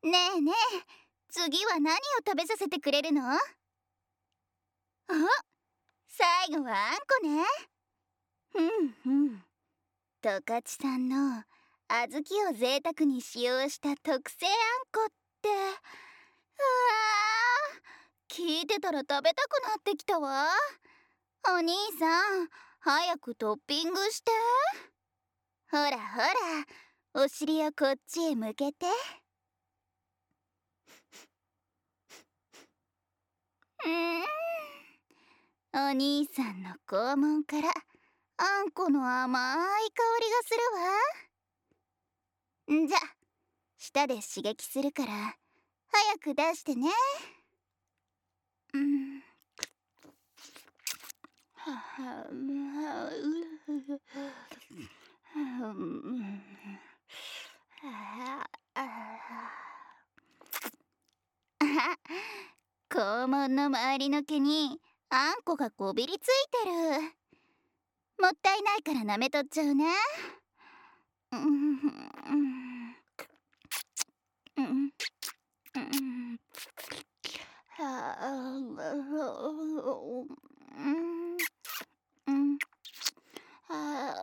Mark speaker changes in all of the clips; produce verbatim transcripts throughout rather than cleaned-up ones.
Speaker 1: ねえねえ、次は何を食べさせてくれるの？あ、最後はあんこね。うんうん。十勝産の小豆を贅沢に使用した特製あんこって、うわー、聞いてたら食べたくなってきたわ。お兄さん、早くトッピングして。ほらほら、お尻をこっちへ向けて。うーん、お兄さんの肛門からあんこの甘い香りがするわ。んじゃ、舌で刺激するから早く出してね。うん。肛門の周りの毛にあんこがこびりついてる。もったいないから舐めとっちゃうね。うんうんうんうんはあうんうんは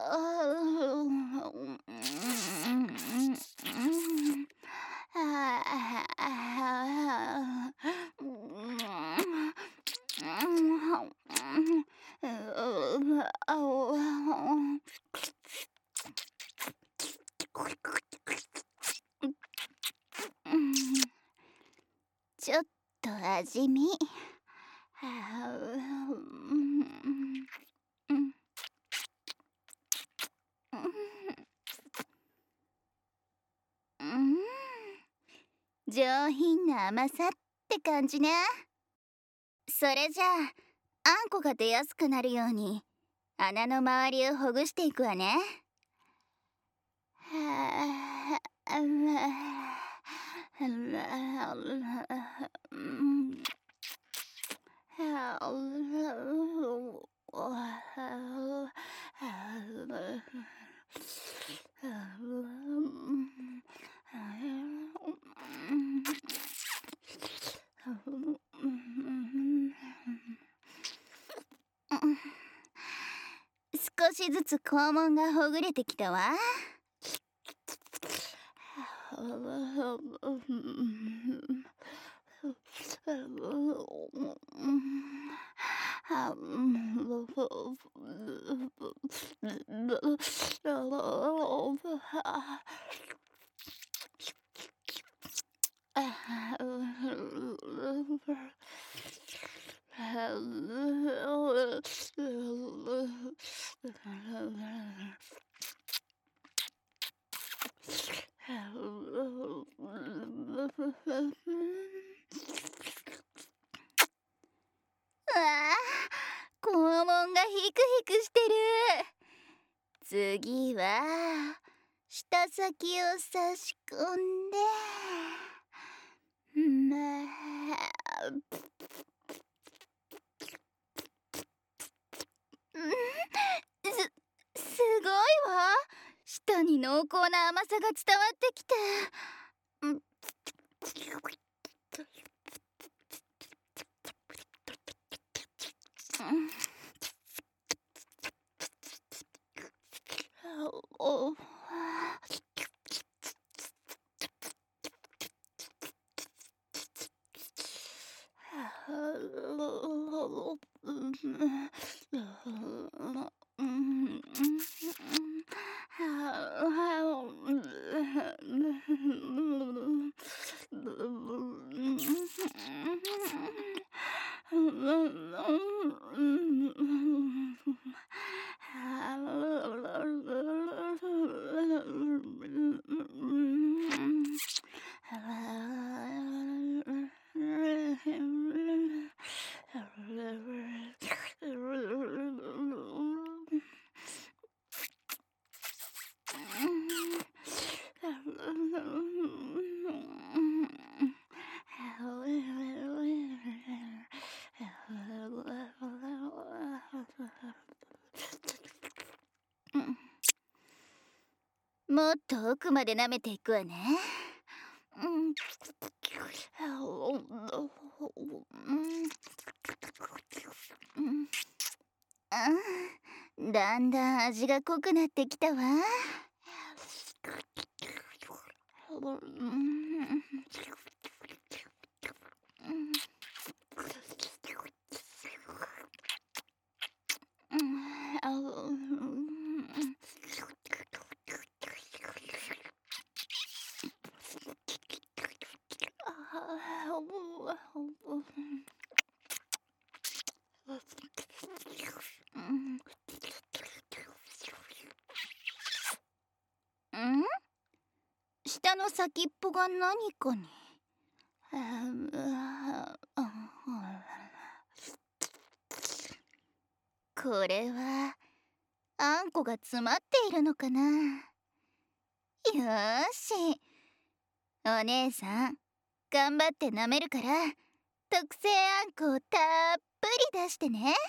Speaker 1: あちょっと味見。上品な甘さって感じね。それじゃああんこが出やすくなるように穴の周りをほぐしていくわね。はあ、あ少しずつ肛門がほぐれてきたわ。うわあ、肛門がヒクヒクしてる。次は舌先を差し込んで、まあ、す、すごいわ。舌に濃厚な甘さが伝わってきて、うんおもっと奥まで舐めていくわね。うんうん、だんだん味が濃くなってきたわ。ん？下の先っぽが何かに。これはあんこが詰まっているのかな。よーし、お姉さん頑張って舐めるから特製あんこをたっぷり出してね。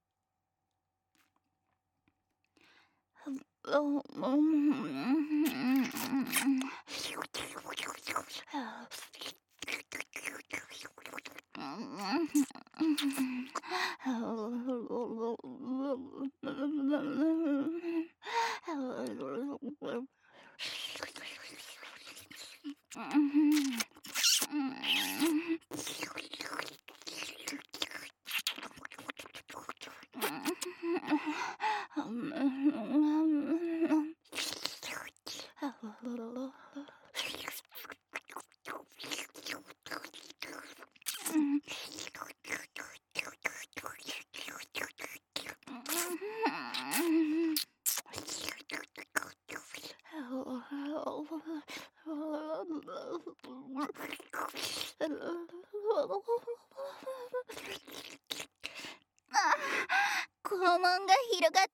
Speaker 1: 肛門が広がった。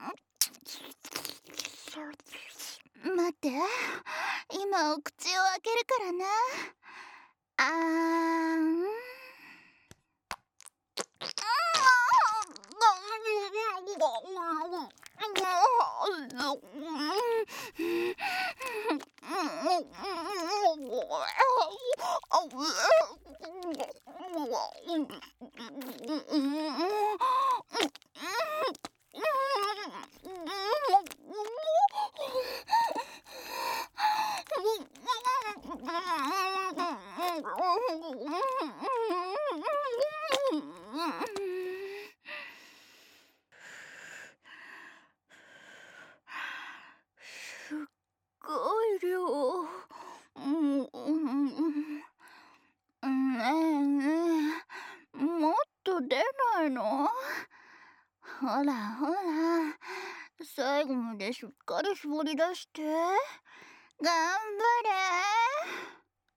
Speaker 1: 待って、今お口を開けるからな。あーん。すっごい量。うんうんねえねえ、もっと出ないの？ほらほら、最後までしっかり絞り出して。頑張れ。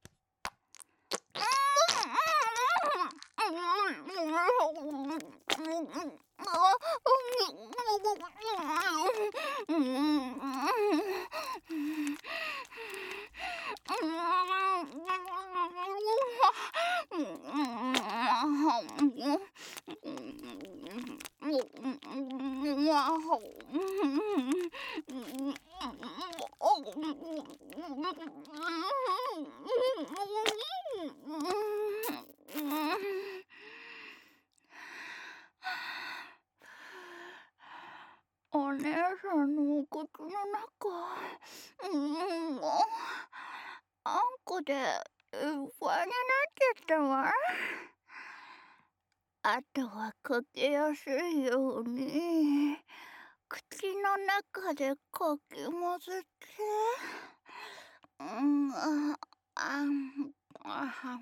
Speaker 1: お姉さんのお口の中、うん、あんこでいっぱいになっちゃったわ。あとはかけやすいように口の中でかき混ぜて、うん、あああ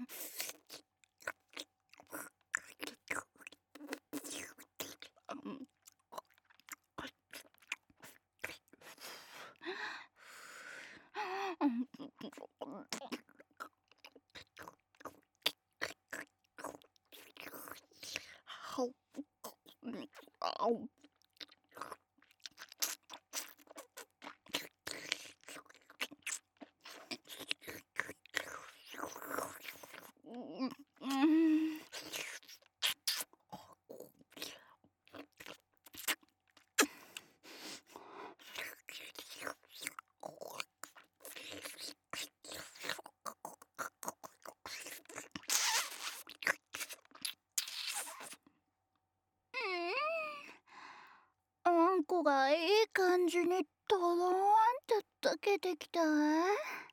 Speaker 1: こがいい感じにとろーんと溶けてきたわ。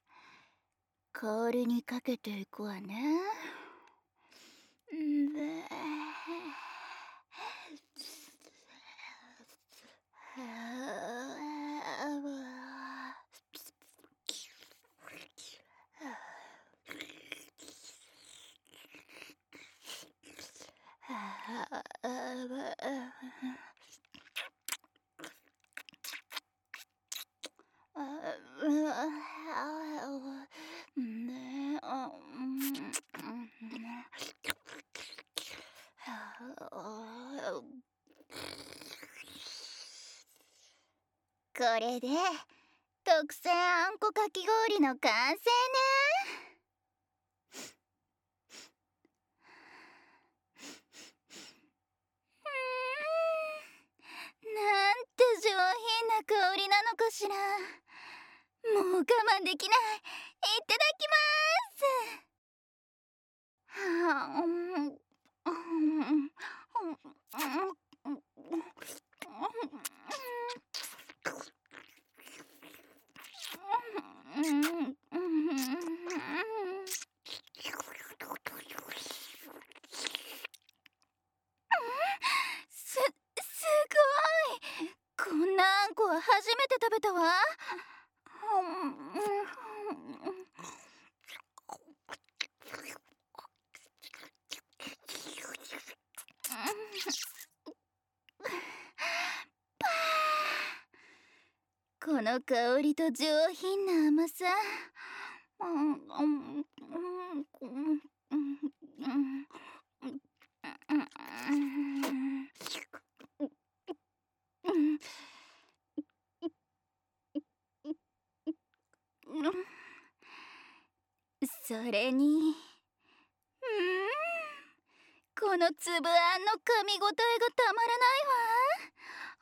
Speaker 1: 氷にかけていくわね。んでこれで特製あんこかき氷の完成ね。なんて上品な香りなのかしら。もう我慢できない。いただきます。はあ、うんうんす、すごい。こんなあんこは初めて食べたわ。この香りと上品な甘さ。それに、うん、この粒あんの噛み応えがたまらないわ。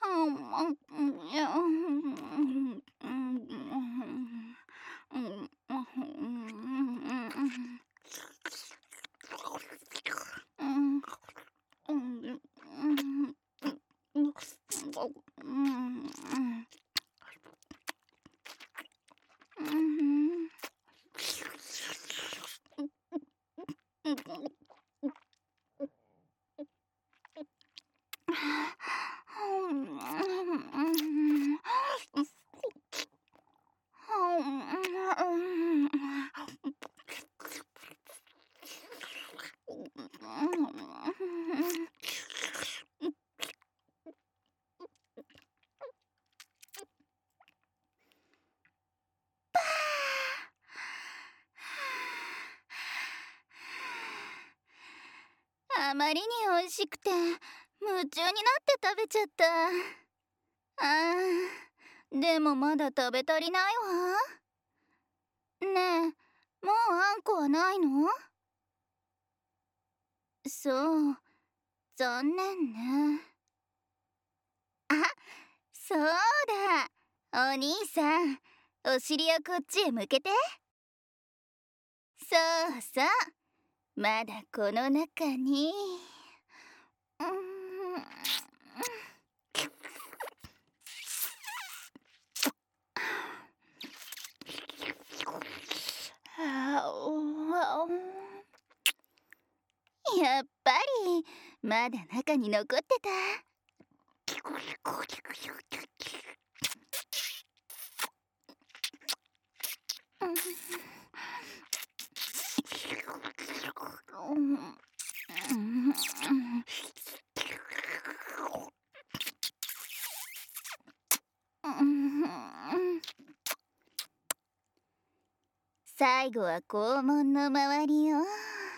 Speaker 1: あまりに美味しくて夢中になって食べちゃった。あー、でもまだ食べ足りないわ。ねえ、もうあんこはないの？そう、残念ね。あ、そうだ。お兄さん、お尻をこっちへ向けて。そうそう、まだこの中に。うーん、やっぱりまだ中に残ってた。最後は肛門の周りを。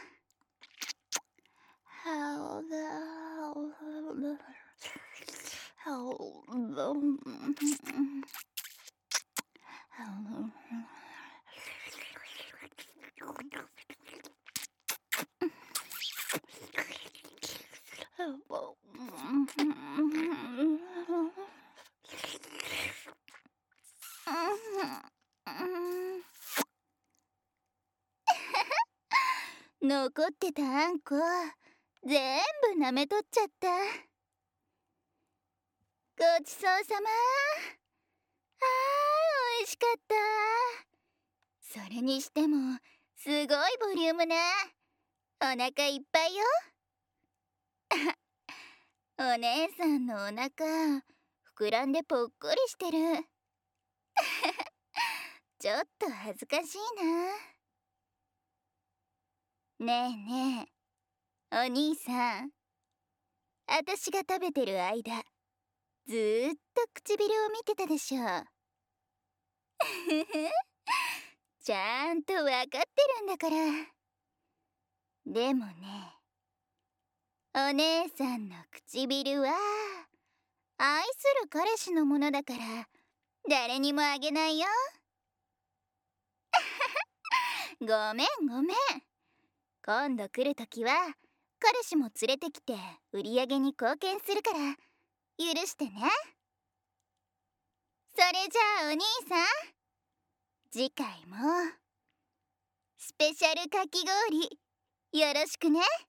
Speaker 1: 残ってたあんこ全部舐めとっちゃった。 ごちそうさま。あー、おいしかった。それにしてもすごいボリュームね。お腹いっぱいよ。お姉さんのお腹膨らんでぽっこりしてる。ちょっと恥ずかしいな。ねえねえ、お兄さん、あたしが食べてる間ずーっと唇を見てたでしょ。ちゃんとわかってるんだから。でもね、お姉さんの唇は愛する彼氏のものだから誰にもあげないよ。ごめんごめん。今度来るときは彼氏も連れてきて売り上げに貢献するから許してね。それじゃあお兄さん、次回もスペシャルかき氷よろしくね。